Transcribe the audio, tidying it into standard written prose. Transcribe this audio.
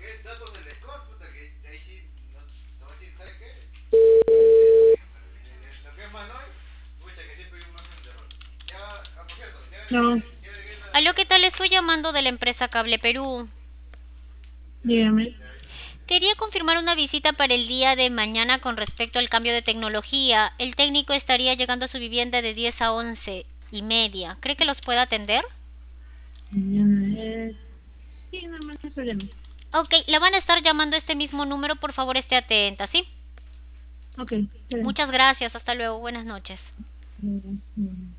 No, Aló, ¿qué tal? Estoy llamando de la empresa Cable Perú. dígame. Quería confirmar una visita para el día de mañana con respecto al cambio de tecnología. El técnico estaría llegando a su vivienda de 10 a 11:30. ¿Cree que los pueda atender? Mañana es... Sí, no, no hay problema. Ok, la van a estar llamando a este mismo número. Por favor, esté atenta, ¿sí? Ok, está bien. Muchas gracias. Hasta luego. Buenas noches. Mm, mm.